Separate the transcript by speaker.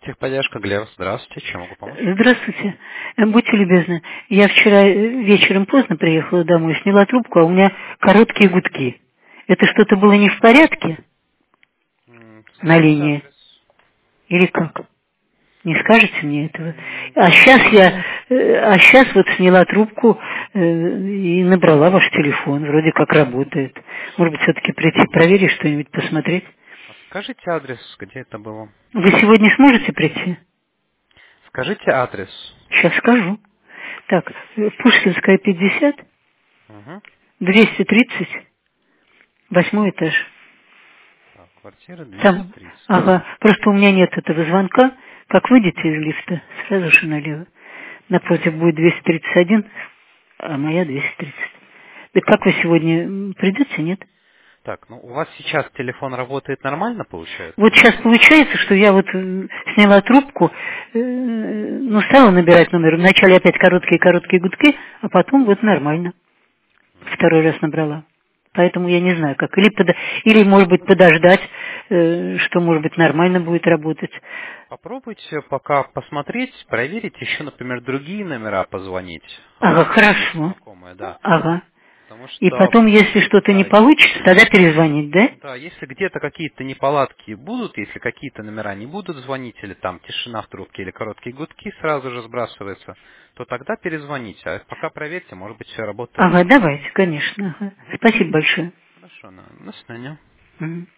Speaker 1: Техподдержка, Глеб, здравствуйте, чем могу помочь?
Speaker 2: Здравствуйте. Будьте любезны. Я вчера вечером поздно приехала домой, сняла трубку, а у меня короткие гудки. Это что-то было не в порядке на
Speaker 1: Скажите
Speaker 2: линии?
Speaker 1: адрес.
Speaker 2: Или как? Не скажете мне этого? А
Speaker 1: Да,
Speaker 2: сейчас сейчас вот сняла трубку и набрала ваш телефон. Вроде как работает. Может быть, все-таки прийти проверить что-нибудь, посмотреть?
Speaker 1: скажите адрес, где это было.
Speaker 2: Вы сегодня сможете прийти?
Speaker 1: Скажите адрес.
Speaker 2: Сейчас скажу. Так, Пушкинская, 50,
Speaker 1: Угу.
Speaker 2: 230, 8 этаж.
Speaker 1: Так, квартира
Speaker 2: Там,
Speaker 1: 230.
Speaker 2: ага, просто у меня нет этого звонка. Как выйдете из лифта, сразу же налево. Напротив будет 231, а моя 230. Да как вы сегодня придете, нет?
Speaker 1: Так, ну у вас сейчас телефон работает нормально, получается?
Speaker 2: Вот сейчас получается, что я вот сняла трубку, ну, стала набирать номер. Вначале опять короткие гудки, а потом вот нормально. Второй раз набрала. Поэтому я не знаю, как. Или может быть, подождать, что, может быть, нормально будет работать.
Speaker 1: Попробуйте пока посмотреть, проверить, еще, например, другие номера позвонить.
Speaker 2: Ага,
Speaker 1: Какие-нибудь
Speaker 2: хорошо.
Speaker 1: знакомые, да.
Speaker 2: Ага.
Speaker 1: Потому
Speaker 2: И
Speaker 1: что,
Speaker 2: потом, если что-то не
Speaker 1: да,
Speaker 2: получится, тогда перезвонить, да?
Speaker 1: да, если где-то какие-то неполадки будут, если какие-то номера не будут звонить, или там тишина в трубке, или короткие гудки сразу же сбрасываются, то тогда перезвоните. А пока проверьте, может быть, все работает.
Speaker 2: Ага, давайте, конечно. Ага. Спасибо большое.
Speaker 1: Хорошо, на свидание.
Speaker 2: Мгм.